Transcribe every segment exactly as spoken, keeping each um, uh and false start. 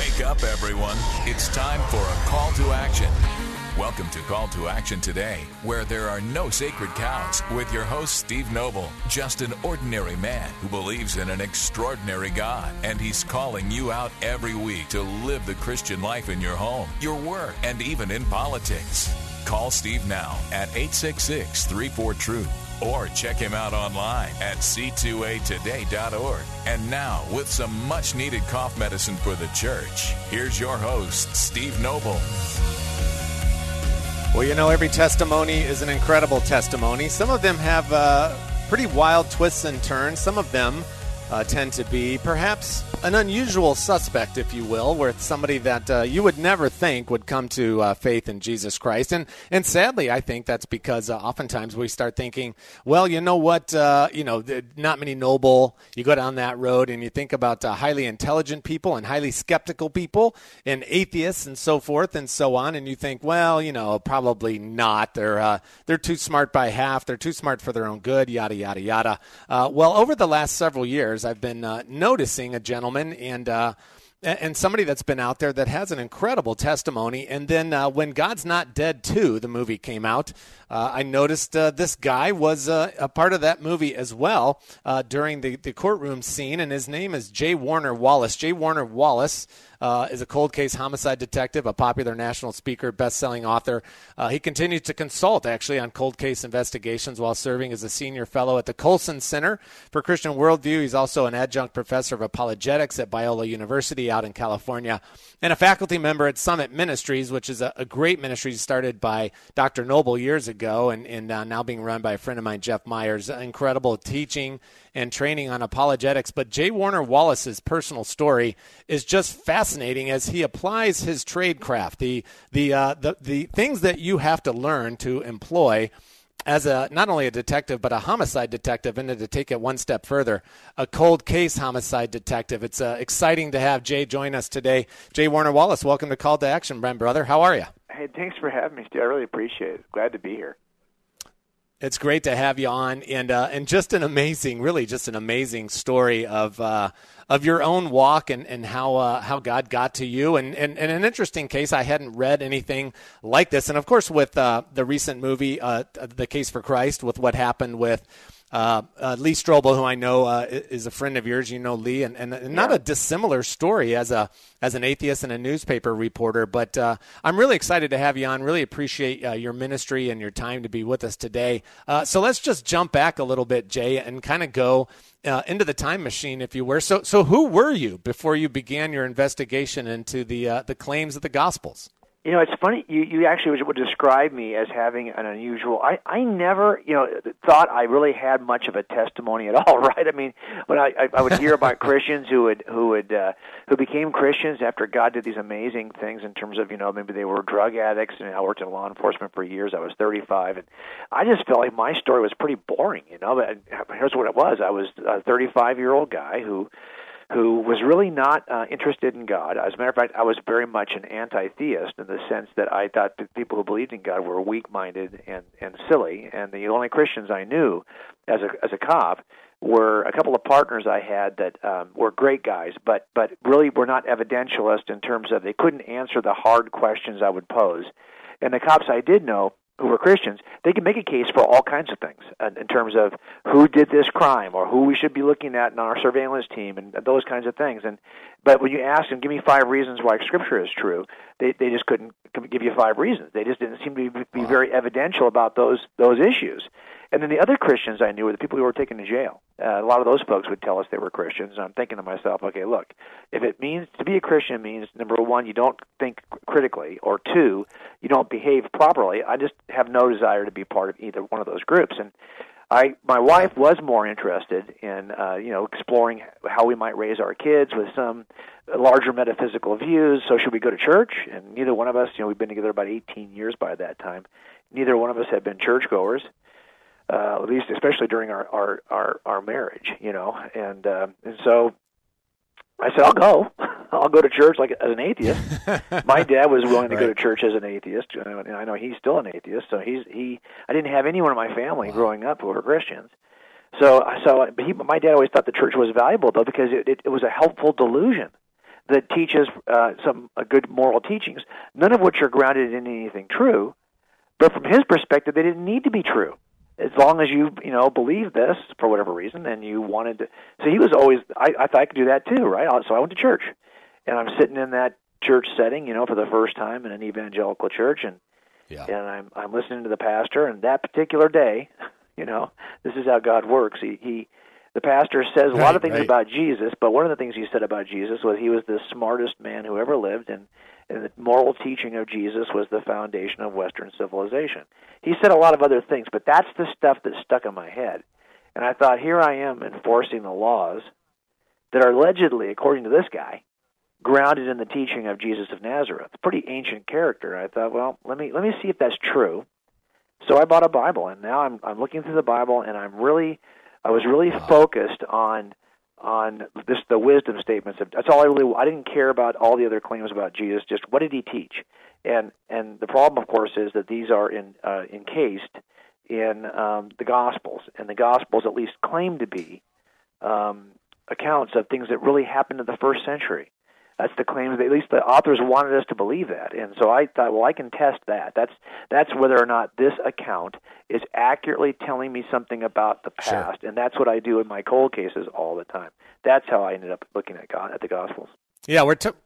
Wake up, everyone. It's time for a call to action. Welcome to Call to Action today, where there are no sacred cows, with your host, Steve Noble, just an ordinary man who believes in an extraordinary God, and he's calling you out every week to live the Christian life in your home, your work, and even in politics. Call Steve now at eight six six, three four, truth, or check him out online at c two a today dot org. And now, with some much-needed cough medicine for the church, here's your host, Steve Noble. Well, you know, every testimony is an incredible testimony. Some of them have uh, pretty wild twists and turns. Some of them uh, tend to be perhaps an unusual suspect, if you will, where it's somebody that uh, you would never think would come to uh, faith in Jesus Christ. And and sadly, I think that's because uh, oftentimes we start thinking, well, you know what, uh, you know, not many noble. You go down that road and you think about uh, highly intelligent people and highly skeptical people and atheists and so forth and so on. And you think, well, you know, probably not. They're uh, they're too smart by half. They're too smart for their own good, yada, yada, yada. Uh, well, over the last several years, I've been uh, noticing a gentleman and uh, and somebody that's been out there that has an incredible testimony. And then uh, when God's Not Dead two, the movie came out, uh, I noticed uh, this guy was uh, a part of that movie as well uh, during the, the courtroom scene, and his name is J. Warner Wallace. J. Warner Wallace uh, is a cold case homicide detective, a popular national speaker, best-selling author. Uh, he continues to consult, actually, on cold case investigations while serving as a senior fellow at the Colson Center for Christian Worldview. He's also an adjunct professor of apologetics at Biola University out in California, and a faculty member at Summit Ministries, which is a, a great ministry started by Doctor Noble years ago and, and uh, now being run by a friend of mine, Jeff Myers. Incredible teaching and training on apologetics. But J. Warner Wallace's personal story is just fascinating as he applies his tradecraft, the the uh, the the things that you have to learn to employ as a not only a detective, but a homicide detective, and to take it one step further, a cold case homicide detective. It's uh, exciting to have Jay join us today. J. Warner Wallace, welcome to Call to Action, my brother. How are you? Hey, thanks for having me, Steve. I really appreciate it. Glad to be here. It's great to have you on, and uh, and just an amazing, really just an amazing story of uh, of your own walk and, and how uh, how God got to you, and, and, and an interesting case. I hadn't read anything like this, and of course with uh, the recent movie, uh, The Case for Christ, with what happened with Uh, uh, Lee Strobel, who I know uh, is a friend of yours. You know Lee, and, and, and not yeah. a dissimilar story as a as an atheist and a newspaper reporter. But uh, I'm really excited to have you on. Really appreciate uh, your ministry and your time to be with us today. Uh, so let's just jump back a little bit, Jay, and kind of go uh, into the time machine, if you were. So, so who were you before you began your investigation into the uh, the claims of the Gospels? You know, it's funny, you, you actually would describe me as having an unusual, I, I never, you know, thought I really had much of a testimony at all, right? I mean, when I, I, I would hear about Christians who would, who would, uh, who became Christians after God did these amazing things in terms of, you know, maybe they were drug addicts, and I worked in law enforcement for years. I was thirty-five, and I just felt like my story was pretty boring, you know, but here's what it was. I was a thirty-five-year-old guy who, who was really not uh, interested in God. As a matter of fact, I was very much an anti-theist in the sense that I thought that people who believed in God were weak-minded and, and silly, and the only Christians I knew as a as a cop were a couple of partners I had that um, were great guys, but but really were not evidentialists in terms of they couldn't answer the hard questions I would pose. And the cops I did know who were Christians, they could make a case for all kinds of things uh, in terms of who did this crime or who we should be looking at in our surveillance team and those kinds of things. And but when you ask them, give me five reasons why Scripture is true, they they just couldn't give you five reasons. They just didn't seem to be, be very evidential about those those issues. And then the other Christians I knew were the people who were taken to jail. Uh, a lot of those folks would tell us they were Christians. And I'm thinking to myself, okay, look, if it means to be a Christian means, number one, you don't think critically, or two, you don't behave properly, I just have no desire to be part of either one of those groups. And I, my wife was more interested in, uh, you know, exploring how we might raise our kids with some larger metaphysical views. So should we go to church? And neither one of us, you know, we've been together about eighteen years by that time. Neither one of us had been churchgoers. Uh, at least, especially during our, our, our, our marriage, you know, and uh, and so I said, I'll go. I'll go to church like as an atheist. My dad was willing to right. go to church as an atheist, and I know he's still an atheist. So he's he. I didn't have anyone in my family wow. growing up who were Christians. So so, but he, my dad always thought the church was valuable though because it, it, it was a helpful delusion that teaches uh, some uh, good moral teachings, none of which are grounded in anything true. But from his perspective, they didn't need to be true. As long as you, you know, believe this for whatever reason, and you wanted to. So he was always, I, I thought I could do that too, right? So I went to church. And I'm sitting in that church setting, you know, for the first time in an evangelical church, and yeah. and I'm I'm listening to the pastor, and that particular day, you know, this is how God works. He, he the pastor says a right, lot of things right. about Jesus, but one of the things he said about Jesus was he was the smartest man who ever lived, and, and the moral teaching of Jesus was the foundation of Western civilization. He said a lot of other things, but that's the stuff that stuck in my head. And I thought, here I am enforcing the laws that are allegedly, according to this guy, grounded in the teaching of Jesus of Nazareth. Pretty ancient character. I thought, well, let me let me see if that's true. So I bought a Bible, and now I'm I'm looking through the Bible, and I'm really I was really wow. focused on on this the wisdom statements. That's all I really. I didn't care about all the other claims about Jesus. Just what did he teach? And and the problem, of course, is that these are in uh, encased in um, the Gospels, and the Gospels at least claim to be um, accounts of things that really happened in the first century. That's the claims. At least the authors wanted us to believe that, and so I thought, well, I can test that. That's that's whether or not this account is accurately telling me something about the past, sure. and that's what I do in my cold cases all the time. That's how I ended up looking at God, at the Gospels. Yeah, we're. T-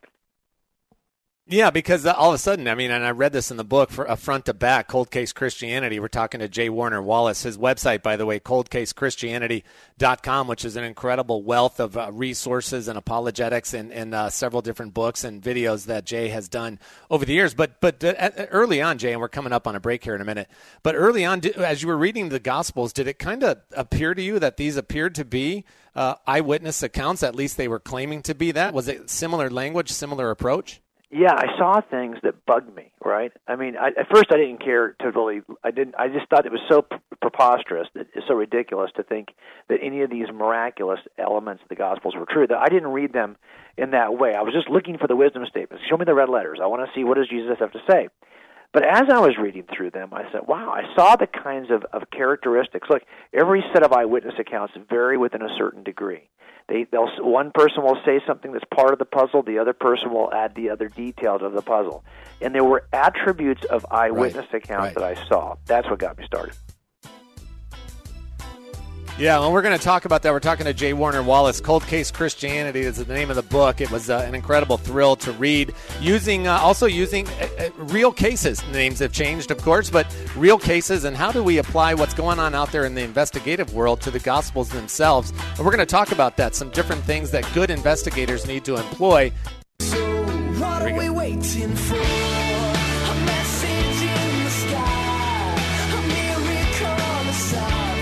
Yeah, because all of a sudden, I mean, and I read this in the book, for a front to back, Cold Case Christianity. We're talking to J. Warner Wallace. His website, by the way, cold case christianity dot com, which is an incredible wealth of uh, resources and apologetics and, and uh, several different books and videos that Jay has done over the years. But but uh, early on, Jay, and we're coming up on a break here in a minute, but early on, as you were reading the Gospels, did it kind of appear to you that these appeared to be uh, eyewitness accounts? At least they were claiming to be that. Was it similar language, similar approach? Yeah, I saw things that bugged me, right? I mean, I, at first I didn't care to really, I didn't, I just thought it was so p- preposterous, that it's so ridiculous to think that any of these miraculous elements of the Gospels were true, that I didn't read them in that way. I was just looking for the wisdom statements. Show me the red letters. I want to see what does Jesus have to say. But as I was reading through them, I said, wow, I saw the kinds of, of characteristics. Look, every set of eyewitness accounts vary within a certain degree. They, they'll, one person will say something that's part of the puzzle, the other person will add the other details of the puzzle. And there were attributes of eyewitness right, accounts right. that I saw. That's what got me started. Yeah, well, we're going to talk about that. We're talking to J. Warner Wallace. Cold Case Christianity is the name of the book. It was uh, an incredible thrill to read. Using uh, also using uh, uh, real cases. Names have changed, of course, but real cases. And how do we apply what's going on out there in the investigative world to the Gospels themselves? And we're going to talk about that. Some different things that good investigators need to employ. So what are we waiting for? A message in the sky. A miracle on the side.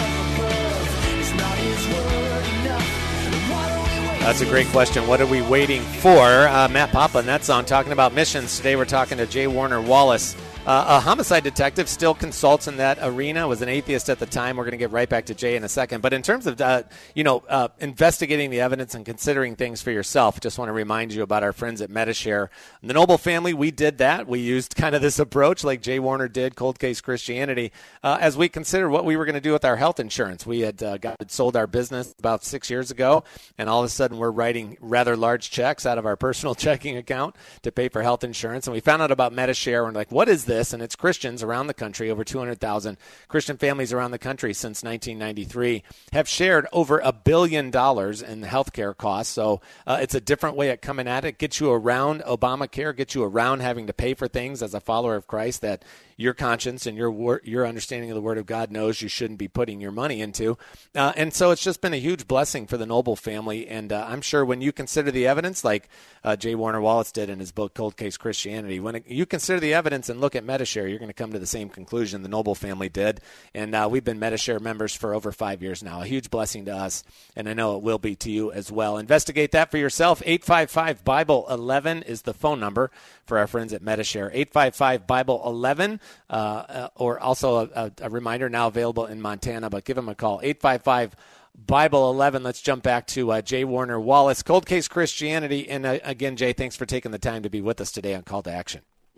That's a great question. What are we waiting for? Uh, Matt Papa and that song talking about missions. Today we're talking to J. Warner Wallace. Uh, a homicide detective, still consults in that arena, was an atheist at the time. We're going to get right back to Jay in a second. But in terms of, uh, you know, uh, investigating the evidence and considering things for yourself, just want to remind you about our friends at Medi-Share. The Noble family, we did that. We used kind of this approach like Jay Warner did, Cold Case Christianity, uh, as we considered what we were going to do with our health insurance. We had uh, got sold our business about six years ago, and all of a sudden we're writing rather large checks out of our personal checking account to pay for health insurance. And we found out about Medi-Share, and we're like, what is this? This, and it's Christians around the country, over two hundred thousand Christian families around the country since nineteen ninety-three have shared over a billion dollars in healthcare costs. So uh, it's a different way of coming at it. Gets you around Obamacare, gets you around having to pay for things as a follower of Christ that your conscience and your wor- your understanding of the Word of God knows you shouldn't be putting your money into. Uh, and so it's just been a huge blessing for the Noble family. And uh, I'm sure when you consider the evidence, like uh, J. Warner Wallace did in his book, Cold Case Christianity, when it, you consider the evidence and look at Medi-Share, you're going to come to the same conclusion the Noble family did. And uh, we've been Medi-Share members for over five years now. A huge blessing to us, and I know it will be to you as well. Investigate that for yourself. eight five five Bible eleven is the phone number for our friends at Medi-Share. eight five five Bible eleven. Uh, uh, or also a, a reminder now available in Montana, but give them a call, eight five five Bible eleven. Let's jump back to uh, J. Warner Wallace, Cold Case Christianity. And uh, again, Jay, thanks for taking the time to be with us today on Call to Action.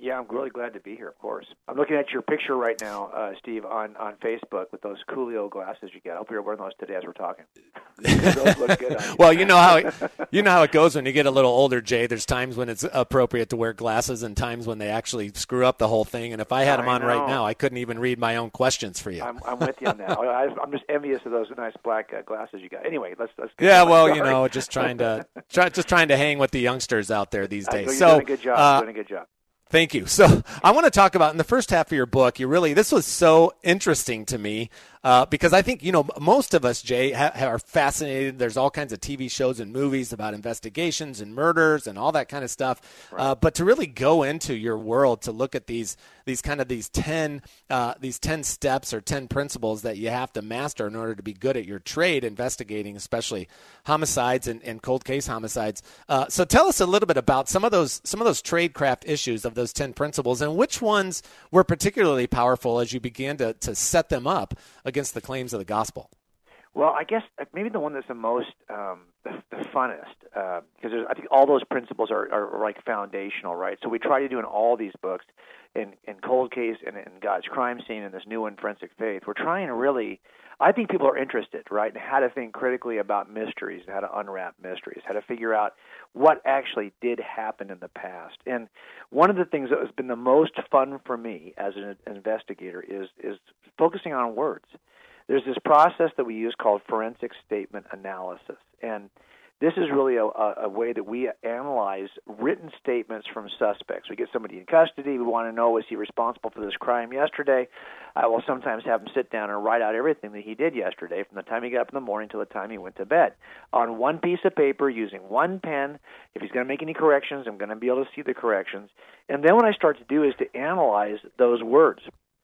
Yeah, I'm really glad to be here, of course. I'm looking at your picture right now, uh, Steve, on, on Facebook with those Coolio glasses you got. I hope you're wearing those today as we're talking. Those look good on you. Well, you know how it, you know how it goes when you get a little older, Jay. There's times when it's appropriate to wear glasses and times when they actually screw up the whole thing. And if I had them I on know. right now, I couldn't even read my own questions for you. I'm, I'm with you on that. I, I'm just envious of those nice black uh, glasses you got. Anyway, let's let's. Get yeah, going. well, Sorry. you know, just trying to try, just trying to hang with the youngsters out there these days. Uh, so so you're doing a good job. Uh, You're doing a good job. Thank you. So I want to talk about in the first half of your book, you really, this was so interesting to me uh, because I think, you know, most of us, Jay, ha- are fascinated. There's all kinds of T V shows and movies about investigations and murders and all that kind of stuff. Right. Uh, but to really go into your world, to look at these, these kind of these ten, uh, these ten steps or ten principles that you have to master in order to be good at your trade, investigating, especially homicides and, and cold case homicides. Uh, so tell us a little bit about some of those, some of those tradecraft issues of those ten principles and which ones were particularly powerful as you began to, to set them up against the claims of the gospel. Well, I guess maybe the one that's the most um, the, the funnest, uh, because I think all those principles are, are, are like foundational, right? So we try to do in all these books, in, in Cold Case and in God's Crime Scene and this new one, Forensic Faith, we're trying to really, I think people are interested, right, in how to think critically about mysteries, how to unwrap mysteries, how to figure out what actually did happen in the past. And one of the things that has been the most fun for me as an investigator is is focusing on words. There's this process that we use called forensic statement analysis, and this is really a, a way that we analyze written statements from suspects. We get somebody in custody. We want to know, was he responsible for this crime yesterday? I will sometimes have him sit down and write out everything that he did yesterday from the time he got up in the morning till the time he went to bed on one piece of paper using one pen. If he's going to make any corrections, I'm going to be able to see the corrections. And then what I start to do is to analyze those words,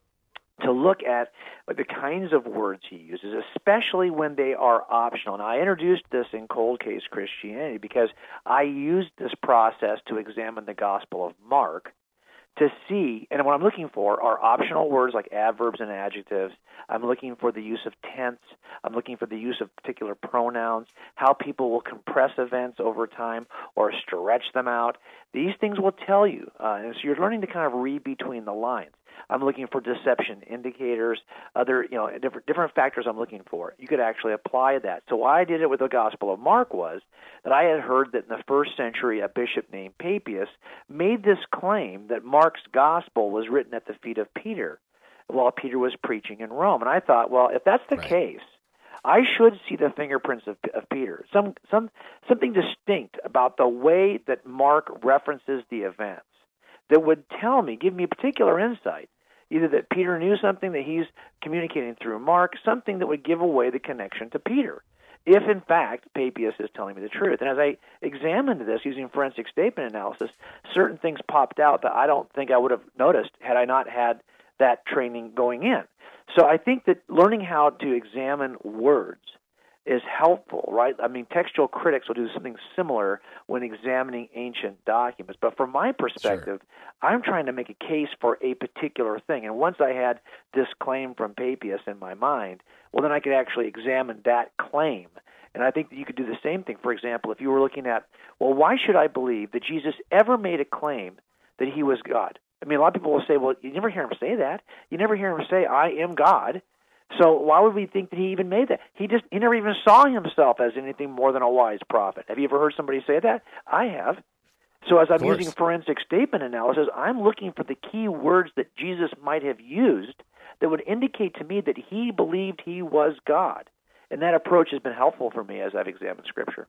to look at the kinds of words he uses, especially when they are optional. And I introduced this in Cold Case Christianity because I used this process to examine the Gospel of Mark to see, and what I'm looking for are optional words like adverbs and adjectives. I'm looking for the use of tense. I'm looking for the use of particular pronouns, how people will compress events over time or stretch them out. These things will tell you, uh, and so you're learning to kind of read between the lines. I'm looking for deception indicators, other, you know, different different factors I'm looking for. You could actually apply that. So why I did it with the Gospel of Mark was that I had heard that in the first century a bishop named Papias made this claim that Mark's Gospel was written at the feet of Peter while Peter was preaching in Rome. And I thought, well, if that's the right. case, I should see the fingerprints of, of Peter, some some something distinct about the way that Mark references the events that would tell me, give me a particular insight, either that Peter knew something that he's communicating through Mark, something that would give away the connection to Peter, if in fact Papias is telling me the truth. And as I examined this using forensic statement analysis, certain things popped out that I don't think I would have noticed had I not had that training going in. So I think that learning how to examine words is helpful, right? I mean, textual critics will do something similar when examining ancient documents. But from my perspective, sure. I'm trying to make a case for a particular thing. And once I had this claim from Papias in my mind, well, then I could actually examine that claim. And I think that you could do the same thing. For example, if you were looking at, well, why should I believe that Jesus ever made a claim that he was God? I mean, a lot of people will say, well, you never hear him say that. You never hear him say, I am God. So why would we think that he even made that? He just he never even saw himself as anything more than a wise prophet. Have you ever heard somebody say that? I have. So as I'm using forensic statement analysis, I'm looking for the key words that Jesus might have used that would indicate to me that he believed he was God. And that approach has been helpful for me as I've examined Scripture.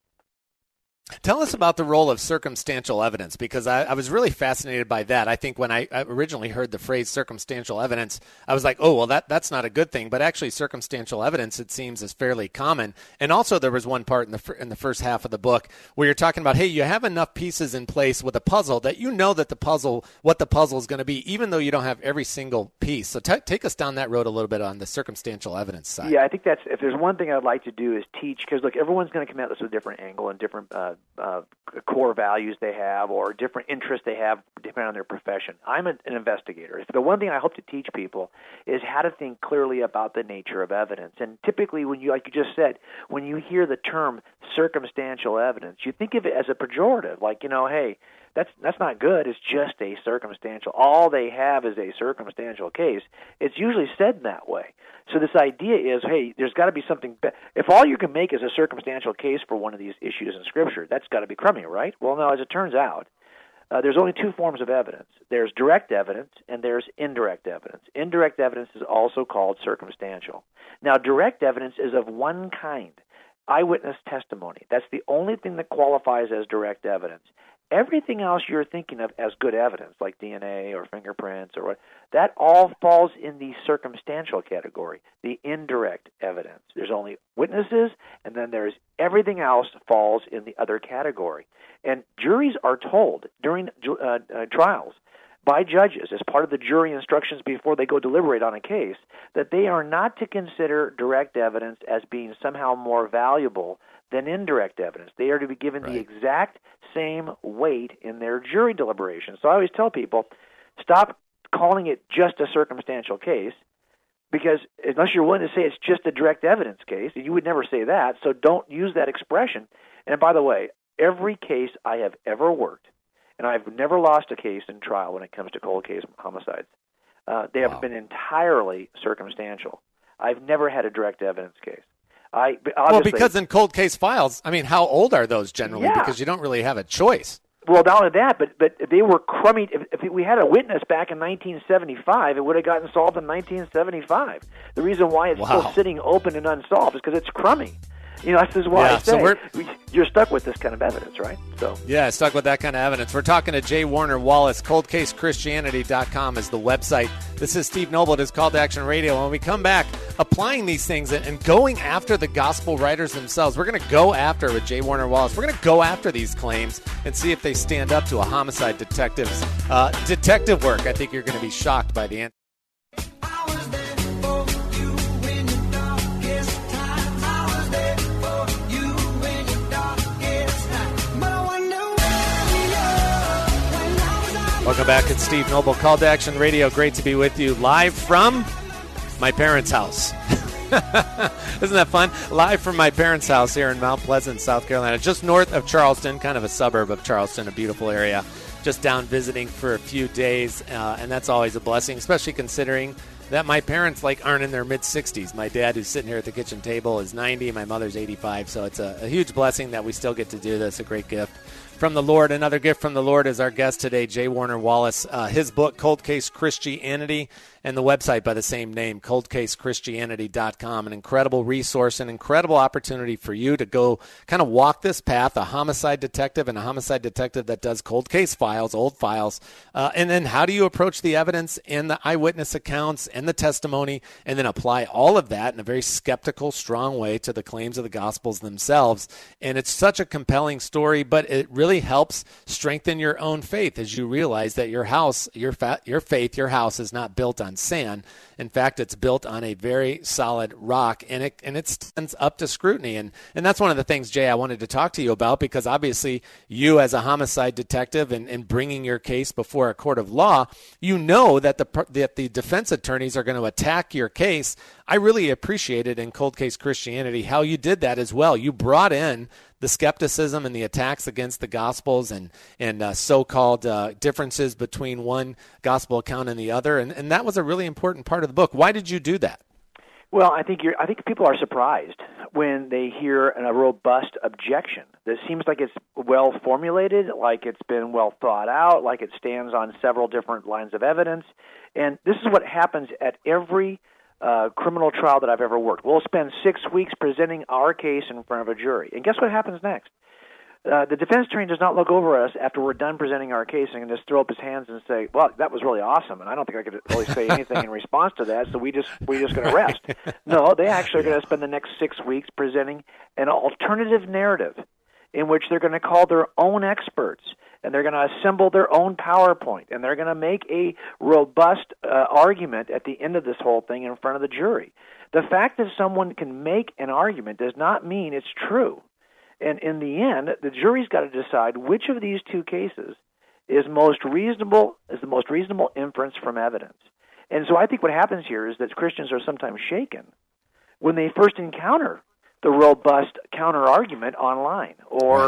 Tell us about the role of circumstantial evidence, because I, I was really fascinated by that. I think when I originally heard the phrase circumstantial evidence, I was like, oh, well, that that's not a good thing. But actually, circumstantial evidence, it seems, is fairly common. And also, there was one part in the in the first half of the book where you're talking about, hey, you have enough pieces in place with a puzzle that you know that the puzzle, what the puzzle is going to be, even though you don't have every single piece. So t- take us down that road a little bit on the circumstantial evidence side. Yeah, I think that's, if there's one thing I'd like to do is teach, because, look, everyone's going to come at this with a different angle and different uh, Uh, core values they have or different interests they have depending on their profession. I'm an, an investigator. The one thing I hope to teach people is how to think clearly about the nature of evidence. And typically when you, like you just said, when you hear the term circumstantial evidence, you think of it as a pejorative, like, you know, hey, That's that's not good. It's just a circumstantial. All they have is a circumstantial case. It's usually said that way. So this idea is, hey, there's got to be something. Be- if all you can make is a circumstantial case for one of these issues in Scripture, that's got to be crummy, right? Well, no, as it turns out, uh, there's only two forms of evidence. There's direct evidence and there's indirect evidence. Indirect evidence is also called circumstantial. Now, direct evidence is of one kind, eyewitness testimony. That's the only thing that qualifies as direct evidence. Everything else you're thinking of as good evidence, like D N A or fingerprints or what, that all falls in the circumstantial category, the indirect evidence. There's only witnesses, and then there's everything else falls in the other category. And juries are told during uh, uh, trials by judges, as part of the jury instructions before they go deliberate on a case, that they are not to consider direct evidence as being somehow more valuable than indirect evidence. They are to be given right. the exact same weight in their jury deliberations. So I always tell people, stop calling it just a circumstantial case, because unless you're willing to say it's just a direct evidence case, you would never say that, so don't use that expression. And by the way, every case I have ever worked, and I've never lost a case in trial when it comes to cold case homicides, uh, they have wow. been entirely circumstantial. I've never had a direct evidence case. I, well, because in cold case files, I mean, how old are those generally? Yeah. Because you don't really have a choice. Well, not only that, but but they were crummy. If, if we had a witness back in nineteen seventy-five, it would have gotten solved in nineteen seventy-five. The reason why it's wow. still sitting open and unsolved is because it's crummy. You know, this is why yeah, I say so we're, you're stuck with this kind of evidence, right? So yeah, stuck with that kind of evidence. We're talking to J. Warner Wallace. cold case christianity dot com is the website. This is Steve Noble. It is Call to Action Radio. When we come back, applying these things and going after the gospel writers themselves, we're going to go after, with J. Warner Wallace, we're going to go after these claims and see if they stand up to a homicide detective's uh, detective work. I think you're going to be shocked by the answer. Welcome back. It's Steve Noble, Call to Action Radio. Great to be with you live from my parents' house. Isn't that fun? Live from my parents' house here in Mount Pleasant, South Carolina, just north of Charleston, kind of a suburb of Charleston, a beautiful area. Just down visiting for a few days, uh, and that's always a blessing, especially considering that my parents like aren't in their mid-sixties. My dad, who's sitting here at the kitchen table, is ninety. My mother's eighty-five, so it's a, a huge blessing that we still get to do this, a great gift from the Lord. Another gift from the Lord is our guest today, J. Warner Wallace. Uh, his book, Cold Case Christianity, and the website by the same name, cold case christianity dot com. An incredible resource, an incredible opportunity for you to go kind of walk this path, a homicide detective and a homicide detective that does cold case files, old files. Uh, and then how do you approach the evidence and the eyewitness accounts and the testimony, and then apply all of that in a very skeptical, strong way to the claims of the Gospels themselves. And it's such a compelling story, but it really helps strengthen your own faith as you realize that your house, your fa- your faith, your house is not built on sand. In fact, it's built on a very solid rock, and it and it stands up to scrutiny. And and that's one of the things, Jay, I wanted to talk to you about, because obviously you, as a homicide detective and, and bringing your case before a court of law, you know that the that the defense attorneys are going to attack your case. I really appreciated in Cold Case Christianity how you did that as well. You brought in the skepticism and the attacks against the Gospels and, and uh, so-called uh, differences between one gospel account and the other, and, and that was a really important part of the book. Why did you do that? Well, I think you're, I think people are surprised when they hear a robust objection that seems like it's well formulated, like it's been well thought out, like it stands on several different lines of evidence. And this is what happens at every Uh, criminal trial that I've ever worked. We'll spend six weeks presenting our case in front of a jury. And guess what happens next? Uh, the defense attorney does not look over us after we're done presenting our case and just throw up his hands and say, well, that was really awesome, and I don't think I could really say anything in response to that, so we just, we're just going to rest. No, they actually are going to spend the next six weeks presenting an alternative narrative in which they're going to call their own experts, and they're going to assemble their own PowerPoint, and they're going to make a robust uh, argument at the end of this whole thing in front of the jury. The fact that someone can make an argument does not mean it's true. And in the end, the jury's got to decide which of these two cases is most reasonable, is the most reasonable inference from evidence. And so I think what happens here is that Christians are sometimes shaken when they first encounter the robust counter-argument online, or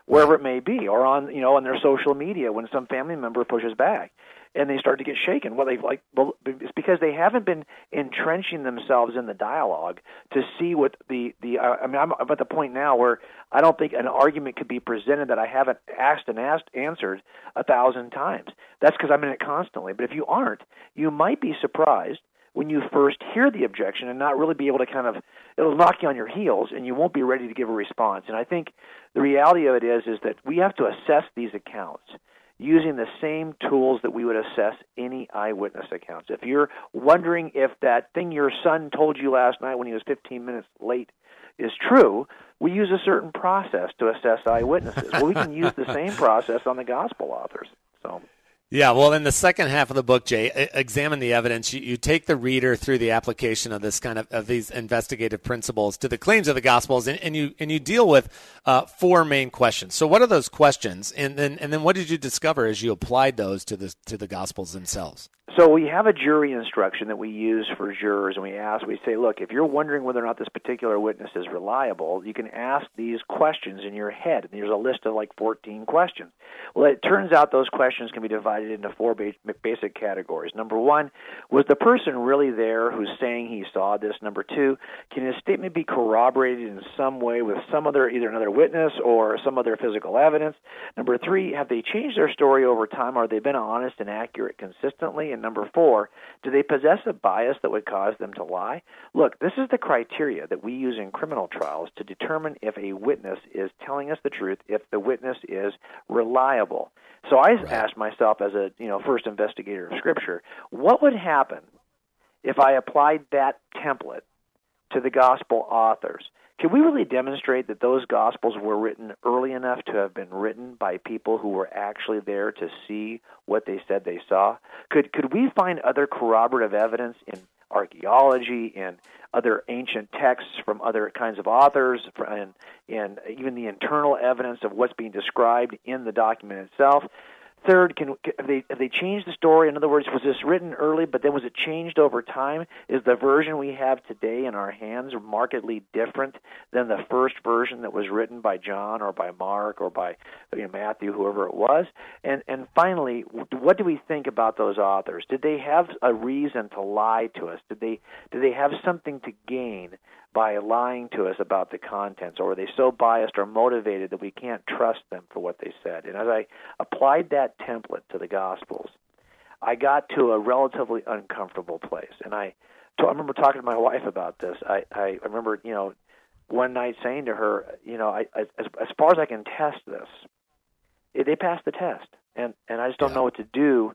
wherever it may be, or on you know on their social media when some family member pushes back, and they start to get shaken. Well, they like it's because they haven't been entrenching themselves in the dialogue to see what the the. Uh, I mean, I'm, I'm at the point now where I don't think an argument could be presented that I haven't asked and asked answered a thousand times. That's because I'm in it constantly. But if you aren't, you might be surprised when you first hear the objection and not really be able to kind of, it'll knock you on your heels and you won't be ready to give a response. And I think the reality of it is, is that we have to assess these accounts using the same tools that we would assess any eyewitness accounts. If you're wondering if that thing your son told you last night when he was fifteen minutes late is true, we use a certain process to assess eyewitnesses. Well, we can use the same process on the gospel authors. So. Yeah, well, in the second half of the book, Jay, examine the evidence. You, you take the reader through the application of this kind of, of these investigative principles to the claims of the Gospels, and, and you and you deal with uh, four main questions. So, what are those questions, and then and then what did you discover as you applied those to the to the Gospels themselves? So we have a jury instruction that we use for jurors, and we ask, we say, look, if you're wondering whether or not this particular witness is reliable, you can ask these questions in your head. And there's a list of like fourteen questions. Well, it turns out those questions can be divided into four basic categories. Number one, was the person really there who's saying he saw this? Number two, can his statement be corroborated in some way with some other, either another witness or some other physical evidence? Number three, have they changed their story over time, or have they been honest and accurate consistently? And number four, do they possess a bias that would cause them to lie? Look, this is the criteria that we use in criminal trials to determine if a witness is telling us the truth, if the witness is reliable. So I Right. asked myself as a you know first investigator of Scripture, what would happen if I applied that template to the gospel authors? Can we really demonstrate that those Gospels were written early enough to have been written by people who were actually there to see what they said they saw? Could could we find other corroborative evidence in archaeology and other ancient texts from other kinds of authors, and, and even the internal evidence of what's being described in the document itself? Third, can have they have they changed the story? In other words, was this written early, but then was it changed over time? Is the version we have today in our hands markedly different than the first version that was written by John or by Mark or by you know, Matthew, whoever it was? And and finally, what do we think about those authors? Did they have a reason to lie to us? Did they did they have something to gain by lying to us about the contents, or were they so biased or motivated that we can't trust them for what they said? And as I applied that template to the Gospels, I got to a relatively uncomfortable place. And I, I remember talking to my wife about this. I, I remember, you know, one night saying to her, you know, I, I, as, as far as I can test this, it, they passed the test, and and I just don't Yeah. know what to do.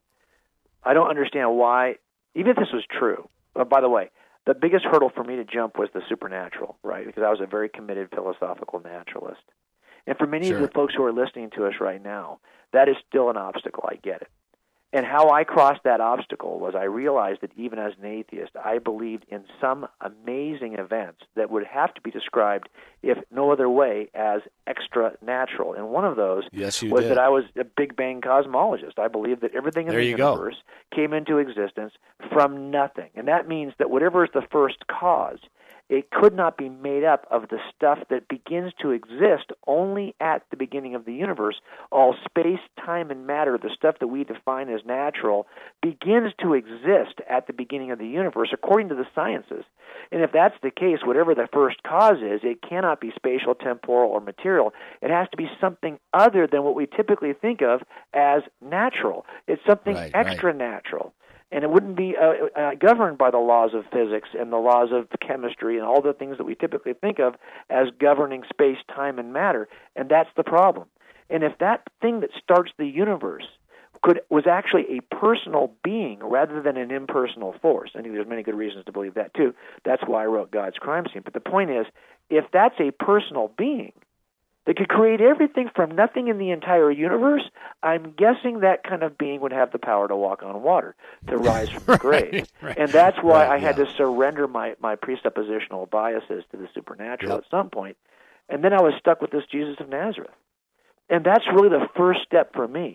I don't understand why, even if this was true. Uh, by the way, the biggest hurdle for me to jump was the supernatural, right? Because I was a very committed philosophical naturalist. And for many Sure. of the folks who are listening to us right now, that is still an obstacle. I get it. And how I crossed that obstacle was I realized that even as an atheist, I believed in some amazing events that would have to be described, if no other way, as extra-natural. And one of those Yes, you was did. that I was a Big Bang cosmologist. I believed that everything in There the you go. universe came into existence from nothing. And that means that whatever is the first cause, it could not be made up of the stuff that begins to exist only at the beginning of the universe. All space, time, and matter, the stuff that we define as natural, begins to exist at the beginning of the universe, according to the sciences. And if that's the case, whatever the first cause is, it cannot be spatial, temporal, or material. It has to be something other than what we typically think of as natural. It's something Right, right. extra-natural. And it wouldn't be uh, uh, governed by the laws of physics and the laws of chemistry and all the things that we typically think of as governing space, time, and matter. And that's the problem. And if that thing that starts the universe could was actually a personal being rather than an impersonal force, I think there's many good reasons to believe that too. That's why I wrote God's Crime Scene. But the point is, if that's a personal being that could create everything from nothing in the entire universe, I'm guessing that kind of being would have the power to walk on water, to rise from the grave. Right, right. And that's why Right, I had yeah. to surrender my, my presuppositional biases to the supernatural Yep. at some point. And then I was stuck with this Jesus of Nazareth. And that's really the first step for me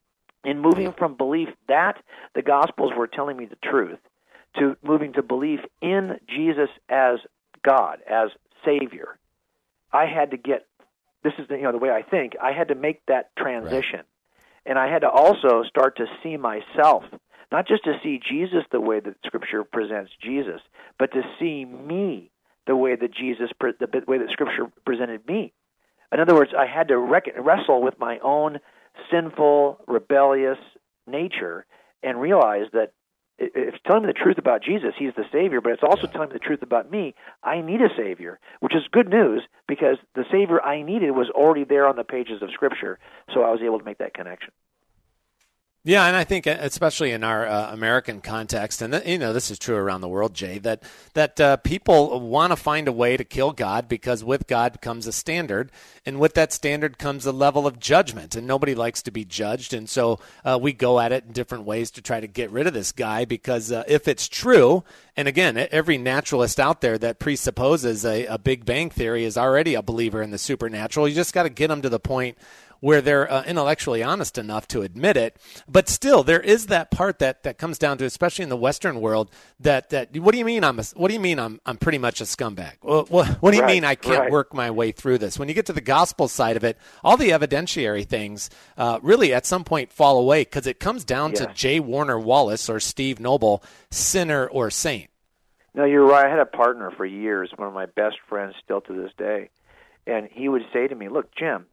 in moving from belief that the Gospels were telling me the truth to moving to belief in Jesus as God, as Savior. I had to get this is the, you know the way I think. I had to make that transition, right. And I had to also start to see myself, not just to see Jesus the way that Scripture presents Jesus, but to see me the way that Jesus, the way that Scripture presented me. In other words, I had to rec- wrestle with my own sinful, rebellious nature and realize that it's telling me the truth about Jesus. He's the Savior, but it's also yeah. telling me the truth about me. I need a Savior, which is good news because the Savior I needed was already there on the pages of Scripture, so I was able to make that connection. Yeah, and I think especially in our uh, American context, and th- you know this is true around the world, Jay, that that uh, people want to find a way to kill God because with God comes a standard, and with that standard comes a level of judgment, and nobody likes to be judged, and so uh, we go at it in different ways to try to get rid of this guy because uh, if it's true, and again, every naturalist out there that presupposes a, a Big Bang Theory is already a believer in the supernatural. You just got to get them to the point where they're uh, intellectually honest enough to admit it. But still, there is that part that, that comes down to, especially in the Western world, that, that what do you mean I'm a, what do you mean I'm I'm pretty much a scumbag? Well, what, what do you right, mean I can't right. work my way through this? When you get to the gospel side of it, all the evidentiary things uh, really at some point fall away because it comes down yes. to J. Warner Wallace or Steve Noble, sinner or saint. No, you're right. I had a partner for years, one of my best friends still to this day, and he would say to me, look, Jim,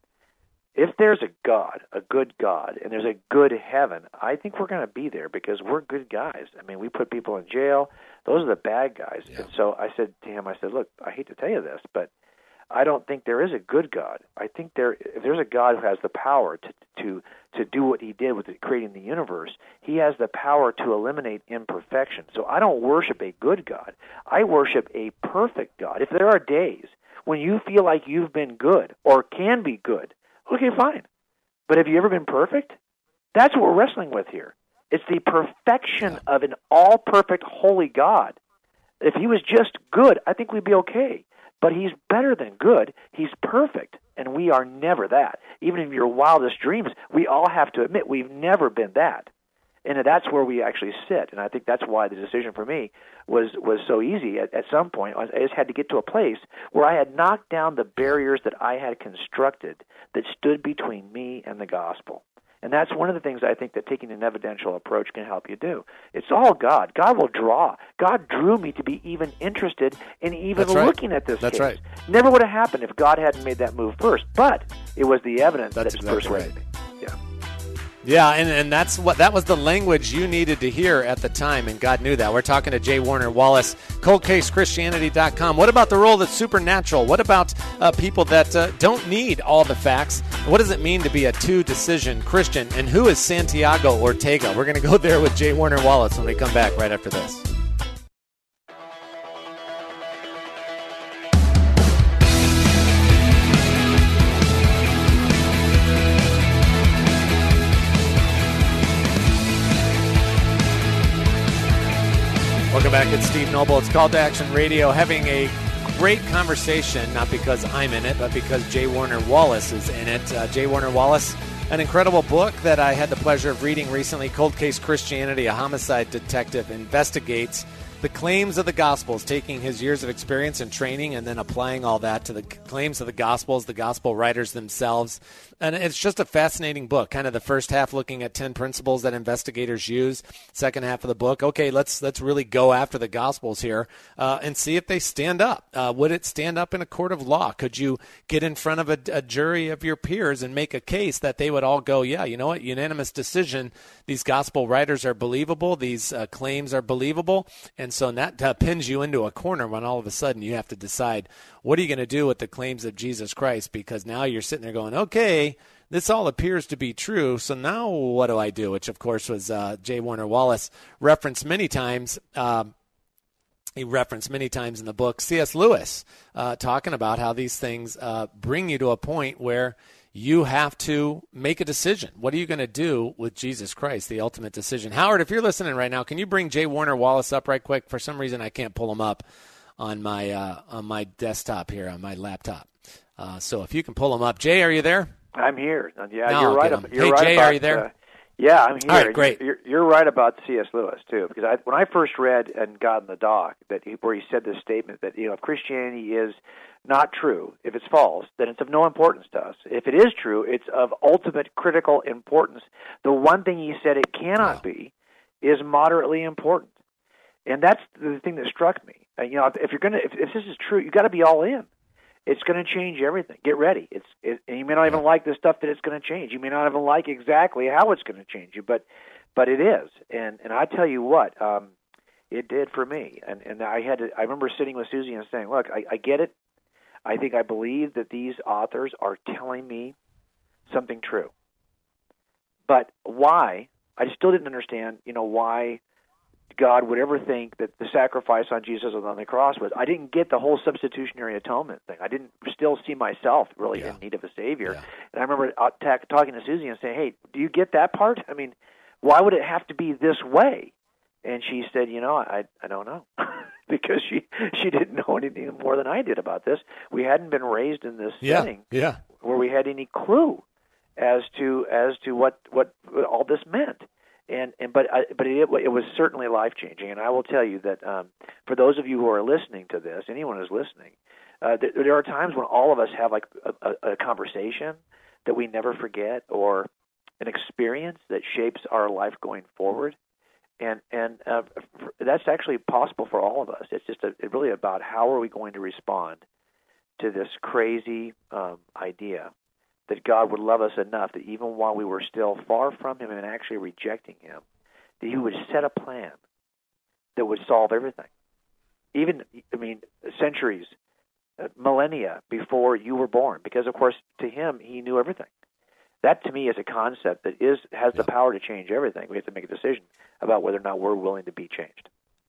if there's a God, a good God, and there's a good heaven, I think we're going to be there because we're good guys. I mean, we put people in jail. Those are the bad guys. Yeah. And so I said to him, I said, look, I hate to tell you this, but I don't think there is a good God. I think there, if there's a God who has the power to to to do what he did with creating the universe, he has the power to eliminate imperfection. So I don't worship a good God. I worship a perfect God. If there are days when you feel like you've been good or can be good, okay, fine. But have you ever been perfect? That's what we're wrestling with here. It's the perfection of an all-perfect, holy God. If he was just good, I think we'd be okay. But he's better than good. He's perfect, and we are never that. Even in your wildest dreams, we all have to admit we've never been that. And that's where we actually sit. And I think that's why the decision for me was, was so easy. At, at some point, I just had to get to a place where I had knocked down the barriers that I had constructed that stood between me and the gospel. And that's one of the things I think that taking an evidential approach can help you do. It's all God. God will draw. God drew me to be even interested in even That's right. looking at this That's case. right. Never would have happened if God hadn't made that move first. But it was the evidence That's that exactly persuaded right. me. Yeah. Yeah, and, and that's what that was the language you needed to hear at the time, and God knew that. We're talking to J. Warner Wallace, cold case christianity dot com. What about the role that's supernatural? What about uh, people that uh, don't need all the facts? What does it mean to be a two-decision Christian? And who is Santiago Ortega? We're going to go there with J. Warner Wallace when we come back right after this. Welcome back. It's Steve Noble. It's Call to Action Radio, having a great conversation, not because I'm in it, but because J. Warner Wallace is in it. Uh, J. Warner Wallace, an incredible book that I had the pleasure of reading recently, Cold Case Christianity, a homicide detective investigates the claims of the Gospels, taking his years of experience and training and then applying all that to the claims of the Gospels, the Gospel writers themselves. And it's just a fascinating book. Kind of the first half looking at ten principles that investigators use. Second half of the book, okay, let's let's really go after the Gospels here uh, and see if they stand up. Uh, would it stand up in a court of law? Could you get in front of a, a jury of your peers and make a case that they would all go, yeah, you know what, unanimous decision, these Gospel writers are believable, these uh, claims are believable, and so that uh, pins you into a corner when all of a sudden you have to decide, what are you going to do with the claims of Jesus Christ? Because now you're sitting there going, okay, this all appears to be true, so now what do I do? Which, of course, was uh, J. Warner Wallace referenced many times. Um, he referenced many times in the book C S. Lewis, uh, talking about how these things uh, bring you to a point where you have to make a decision. What are you going to do with Jesus Christ, the ultimate decision? Howard, if you're listening right now, can you bring J. Warner Wallace up right quick? For some reason, I can't pull him up on my uh, on my desktop here, on my laptop. Uh, so if you can pull him up. Jay, are you there? I'm here. Yeah, no, you're right. You're You're hey, right Jay, about, are you there? Uh, Yeah, I'm here. All right, great. You're, you're right about C S. Lewis too, because I, when I first read in God in the Dock that he, where he said this statement that you know if Christianity is not true, if it's false, then it's of no importance to us. If it is true, it's of ultimate critical importance. The one thing he said it cannot be is moderately important, and that's the thing that struck me. Uh, you know, if, if you're gonna, if, if this is true, you got to be all in. It's going to change everything. Get ready. It's it, and you may not even like the stuff that it's going to change. You may not even like exactly how it's going to change you, but but it is. And and I tell you what, um, it did for me. And and I had to. I remember sitting with Susie and saying, "Look, I, I get it. I think I believe that these authors are telling me something true. But why? I still didn't understand. You know why." God would ever think that the sacrifice on Jesus on the cross was. I didn't get the whole substitutionary atonement thing. I didn't still see myself really yeah. in need of a Savior. Yeah. And I remember talking to Susie and saying, hey, do you get that part? I mean, why would it have to be this way? And she said, you know, I I don't know. Because she, she didn't know anything more than I did about this. We hadn't been raised in this yeah. setting yeah. where we had any clue as to as to what, what, what all this meant. And and but I, but it, it was certainly life changing, and I will tell you that um, for those of you who are listening to this, anyone who's listening, uh, th- there are times when all of us have like a, a, a conversation that we never forget, or an experience that shapes our life going forward, and and uh, that's actually possible for all of us. It's just a, it really about how are we going to respond to this crazy um, idea that God would love us enough that even while we were still far from Him and actually rejecting Him, that He would set a plan that would solve everything. Even, I mean, centuries, uh, millennia before you were born, because, of course, to Him, He knew everything. That, to me, is a concept that is has the power to change everything. We have to make a decision about whether or not we're willing to be changed.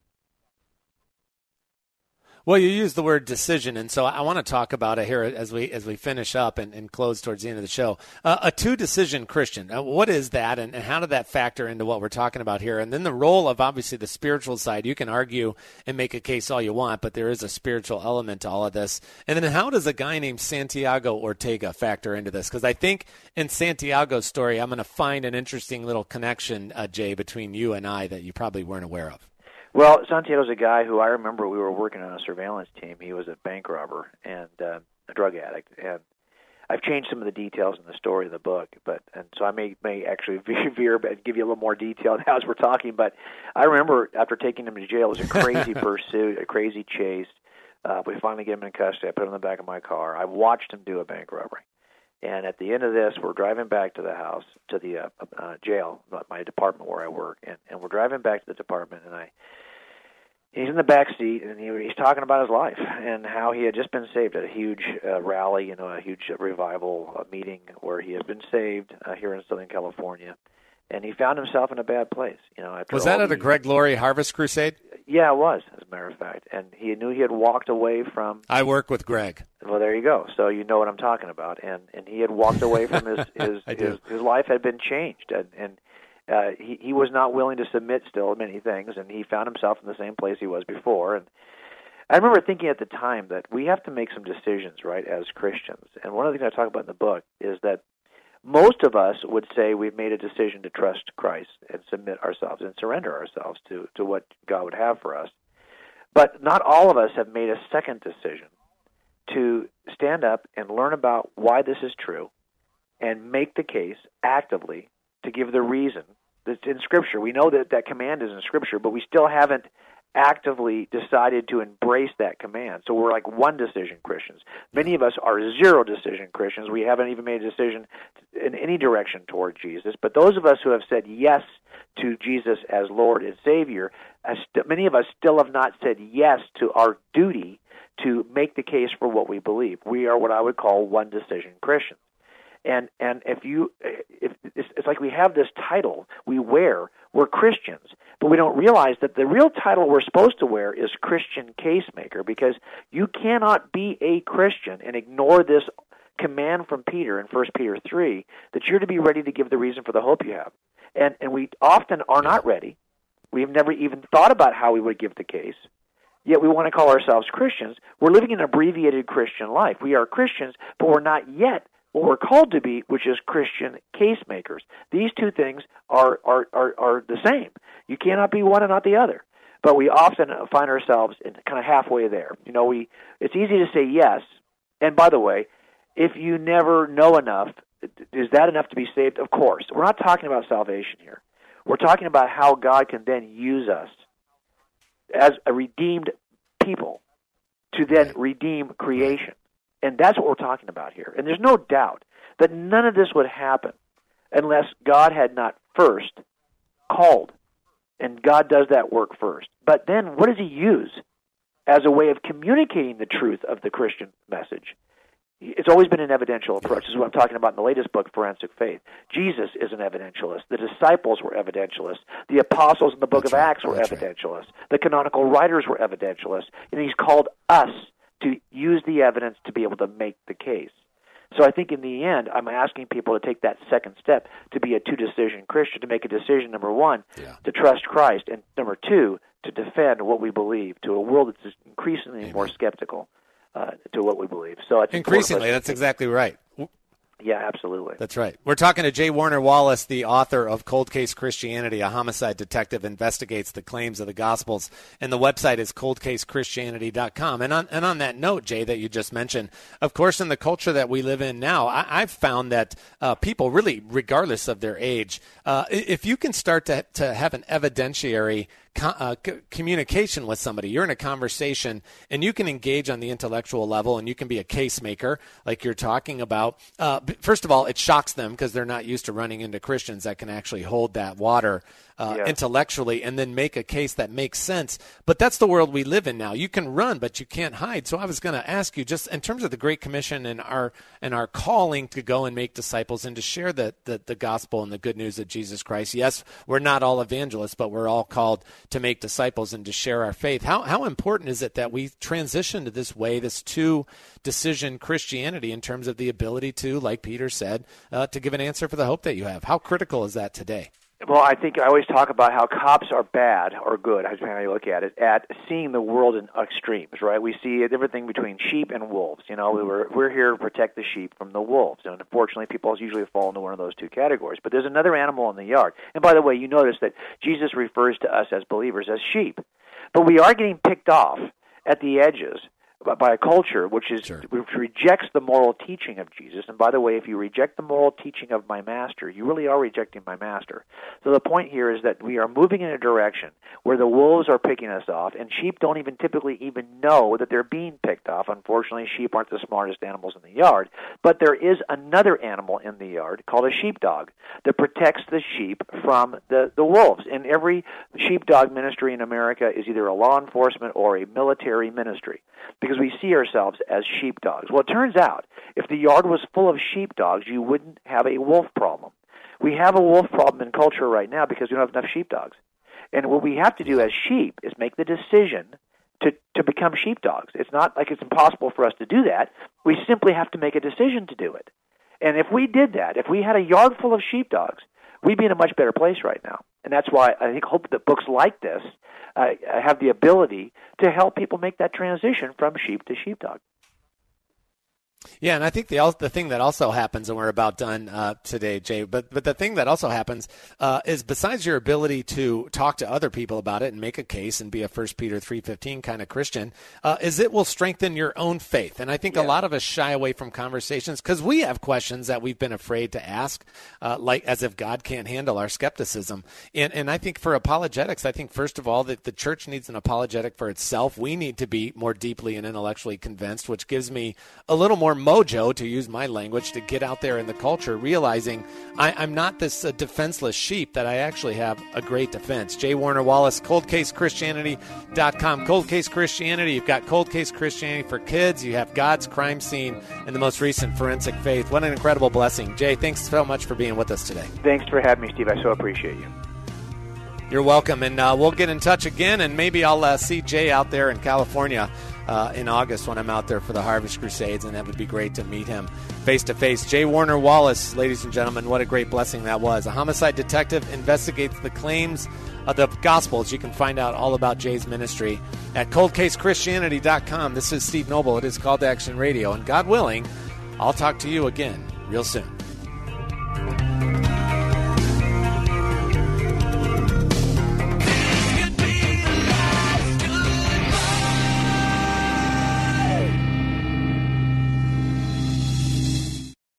Well, you use the word decision, and so I want to talk about it here as we as we finish up and, and close towards the end of the show. Uh, a two-decision Christian, uh, what is that, and, and how did that factor into what we're talking about here? And then the role of, obviously, the spiritual side. You can argue and make a case all you want, but there is a spiritual element to all of this. And then how does a guy named Santiago Ortega factor into this? Because I think in Santiago's story, I'm going to find an interesting little connection, uh, Jay, between you and I that you probably weren't aware of. Well, Santiago's a guy who I remember we were working on a surveillance team. He was a bank robber and uh, a drug addict, and I've changed some of the details in the story of the book, but and so I may may actually veer and give you a little more detail now as we're talking. But I remember after taking him to jail, it was a crazy pursuit, a crazy chase. Uh, we finally get him in custody. I put him in the back of my car. I watched him do a bank robbery. And at the end of this, we're driving back to the house, to the uh, uh, jail, my department where I work, and, and we're driving back to the department, and I he's in the back seat, and he, he's talking about his life and how he had just been saved at a huge uh, rally, you know, a huge revival uh, meeting where he had been saved uh, here in Southern California, and he found himself in a bad place. You know, after was that all at the, a Greg Laurie Harvest Crusade? Yeah, it was, as a matter of fact, and he knew he had walked away from. I work with Greg. Well, there you go. So you know what I'm talking about, and and he had walked away from his his his, his life had been changed, and and. Uh, he, he was not willing to submit still many things, and he found himself in the same place he was before. And I remember thinking at the time that we have to make some decisions, right, as Christians. And one of the things I talk about in the book is that most of us would say we've made a decision to trust Christ and submit ourselves and surrender ourselves to, to what God would have for us. But not all of us have made a second decision to stand up and learn about why this is true and make the case actively to give the reason that's in Scripture. We know that that command is in Scripture, but we still haven't actively decided to embrace that command. So we're like one decision Christians. Many of us are zero decision Christians. We haven't even made a decision in any direction toward Jesus. But those of us who have said yes to Jesus as Lord and Savior, as st- many of us still have not said yes to our duty to make the case for what we believe. We are what I would call one decision Christians. And and if you, if it's, it's like we have this title we wear, we're Christians, but we don't realize that the real title we're supposed to wear is Christian Case-Maker, because you cannot be a Christian and ignore this command from Peter in First Peter three that you're to be ready to give the reason for the hope you have. And and we often are not ready. We've never even thought about how we would give the case. Yet we want to call ourselves Christians. We're living an abbreviated Christian life. We are Christians, but we're not yet what we're called to be, which is Christian case makers. These two things are, are, are, are the same. You cannot be one and not the other. But we often find ourselves in kind of halfway there. You know, we it's easy to say yes. And by the way, if you never know enough, is that enough to be saved? Of course. We're not talking about salvation here. We're talking about how God can then use us as a redeemed people to then redeem creation. And that's what we're talking about here. And there's no doubt that none of this would happen unless God had not first called. And God does that work first. But then what does he use as a way of communicating the truth of the Christian message? It's always been an evidential approach. This is what I'm talking about in the latest book, Forensic Faith. Jesus is an evidentialist. The disciples were evidentialists. The apostles in the book That's of right. Acts were That's evidentialists. right. The canonical writers were evidentialists. And he's called us to use the evidence to be able to make the case. So I think in the end, I'm asking people to take that second step to be a two-decision Christian, to make a decision, number one, Yeah. to trust Christ, and number two, to defend what we believe to a world that's increasingly Amen. more skeptical uh, to what we believe. So it's Increasingly, important. that's exactly right. Yeah, absolutely. That's right. We're talking to J. Warner Wallace, the author of Cold Case Christianity, a homicide detective investigates the claims of the Gospels, and the website is cold case christianity dot com. And on and on that note, Jay, that you just mentioned, of course, in the culture that we live in now, I, I've found that uh, people, really, regardless of their age, uh, if you can start to to have an evidentiary Co- uh, c- communication with somebody. You're in a conversation and you can engage on the intellectual level and you can be a case maker like you're talking about. Uh, first of all, it shocks them because they're not used to running into Christians that can actually hold that water uh, Yeah. intellectually and then make a case that makes sense. But that's the world we live in now. You can run, but you can't hide. So I was going to ask you, just in terms of the Great Commission and our and our calling to go and make disciples and to share the, the, the gospel and the good news of Jesus Christ. Yes, we're not all evangelists, but we're all called to make disciples and to share our faith. How how important is it that we transition to this way, this two-decision Christianity in terms of the ability to, like Peter said, uh, to give an answer for the hope that you have? How critical is that today? Well, I think I always talk about how cops are bad or good, depending on how you look at it, at seeing the world in extremes, right? We see everything between sheep and wolves. You know, we were, we're here to protect the sheep from the wolves. And unfortunately, people usually fall into one of those two categories. But there's another animal in the yard. And by the way, you notice that Jesus refers to us as believers as sheep. But we are getting picked off at the edges by a culture which is Sure. which rejects the moral teaching of Jesus. And by the way, if you reject the moral teaching of my master, you really are rejecting my master. So the point here is that we are moving in a direction where the wolves are picking us off, and sheep don't even typically even know that they're being picked off. Unfortunately, sheep aren't the smartest animals in the yard, but there is another animal in the yard called a sheepdog that protects the sheep from the, the wolves. And every sheepdog ministry in America is either a law enforcement or a military ministry, because we see ourselves as sheepdogs. Well, it turns out, if the yard was full of sheepdogs, you wouldn't have a wolf problem. We have a wolf problem in culture right now because we don't have enough sheepdogs. And what we have to do as sheep is make the decision to, to become sheepdogs. It's not like it's impossible for us to do that. We simply have to make a decision to do it. And if we did that, if we had a yard full of sheepdogs, we'd be in a much better place right now. And that's why I think hope that books like this uh, have the ability to help people make that transition from sheep to sheepdog. Yeah, and I think the the thing that also happens, and we're about done uh, today, Jay, but but the thing that also happens uh, is besides your ability to talk to other people about it and make a case and be a First Peter three fifteen kind of Christian, uh, is it will strengthen your own faith. And I think Yeah. a lot of us shy away from conversations because we have questions that we've been afraid to ask, uh, like as if God can't handle our skepticism. And and I think for apologetics, I think first of all that the church needs an apologetic for itself. We need to be more deeply and intellectually convinced, which gives me a little more mojo, to use my language, to get out there in the culture, realizing I, I'm not this uh, defenseless sheep, that I actually have a great defense. J. Warner Wallace, cold case christianity dot com. Cold Case Christianity. You've got Cold Case Christianity for kids. You have God's Crime Scene and the most recent Forensic Faith. What an incredible blessing. Jay, thanks so much for being with us today. Thanks for having me, Steve. I so appreciate you. You're welcome, and uh, we'll get in touch again, and maybe I'll uh, see Jay out there in California uh, in August when I'm out there for the Harvest Crusades, and that would be great to meet him face-to-face. J. Warner Wallace, ladies and gentlemen, what a great blessing that was. A homicide detective investigates the claims of the Gospels. You can find out all about Jay's ministry at cold case christianity dot com. This is Steve Noble. It is Call to Action Radio, and God willing, I'll talk to you again real soon.